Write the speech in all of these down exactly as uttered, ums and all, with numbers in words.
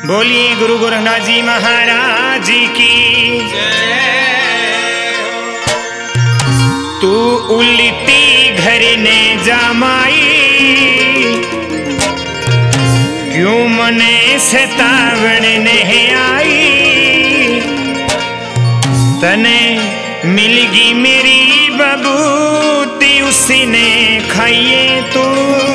बोलिए गुरु गोरखनाथ जी महाराज की जय। तू उल्टी घर ने जामाई क्यों मने सतावण नहीं आई। तने मिलगी मेरी बबूती उसने खाइए तू।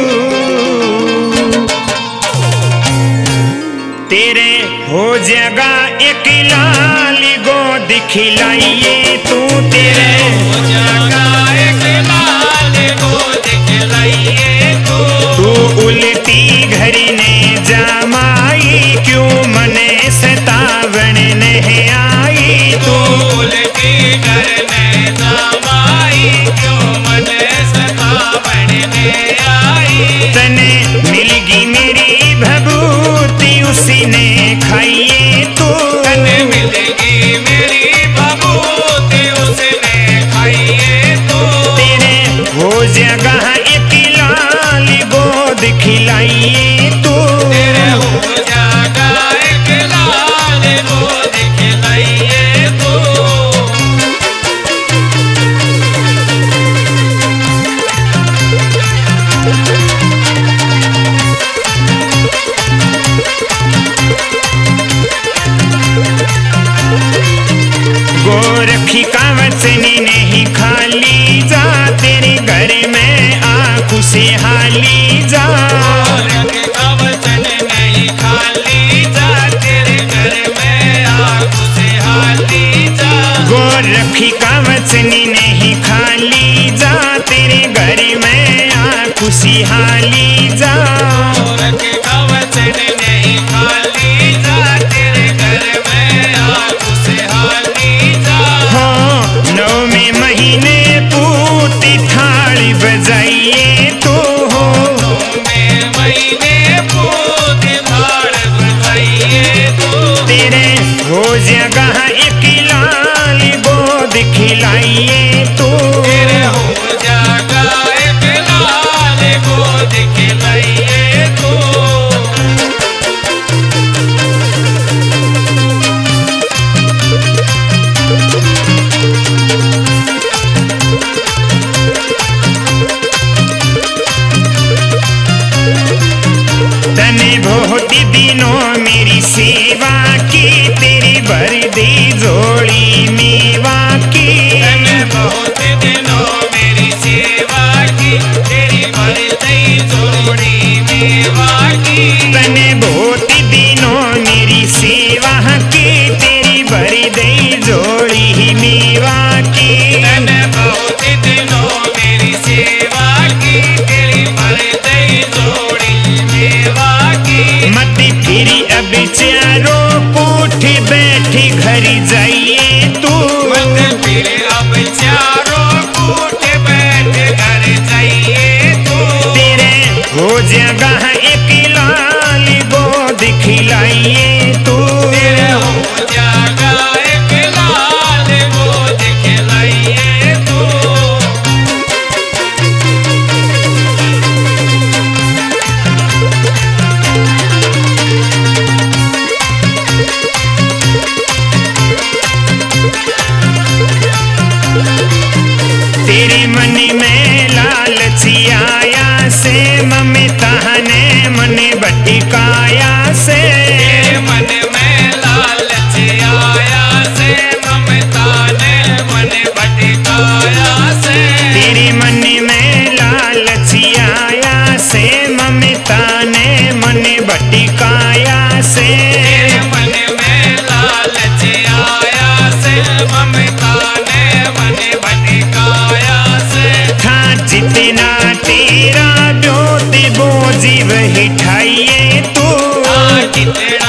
तेरे हो जगा एक लाल गोद खिलाइए तू। तेरे हो जगा एक लाल गोद खिलाइए तू। तू उल्टी घर ने जामाई क्यों मने सतावण नहीं आई। तू उल्टी घर ने जामाई क्यों मने सतावण नहीं आई। तने मिलगी मेरी भभूति उसने खाइए तू। तने मिलेगी मेरी भभूति उसने खाइए तू। तेरे हो जगह एक लाल गोद खिलाइए तू। तेरे हो जागा एक लाल गोद खिलाइए तू। गोरखी का वचन नहीं खाली जा। तेरे घर में आ खुशहाली जा। गोरख का वचन नहीं खाली जा। तेरे घर में आ खुशहाली जा। गोरखी का वचन नहीं खाली जा। तेरे घर में आ खुशहाली जा। गोरख का वचन नहीं खाली जा। तेरे घर में आ खुशहाली जा। हो नौवें महीने पूती थाली बजाइए तू। हो नौवें महीने पूत थाल बजाइए तू। तेरे हो जगह एक लाल गोद खिलाइए तू। तेरे हो जागा एक लाल गोद खिलाइए तू। तने बहुत दिनों मेरी सेवा की। तेरी भर दी जोड़ी मेवा की। तने बहुत दिनों मेरी सेवा की। तेरी भर दई जोड़ी मेवा की। तने बहुत दिनों मेरी सेवा की। तेरी भर दी जोड़ी मेवा की। तने बहुत दिनों मेरी सेवा की। तेरी भर दई जोड़ी मेवा की। मत फिरी अब चारों पूठ बैठी घर जाइए तू। मत फिर अब चारों कूट बैठ घर जाइए तू। तेरे हो जगह एक लाल गोद खिलाइए तू। तेरे हो जागा एक लाल गोद खिलाइए तू। तेरे मन में लालच आया से ममता ने मन भटकाया से। तेरे मन में लालच आया से ममता ने मन भटकाया से। तेरे मन में लालच आया से ममता ने मन भटकाया से। तेरे मन में लालच आया से ममता ने मन भटकाया से। था जितना तेरा ज्योति वो जीव ही ठाइए तू। आ कितने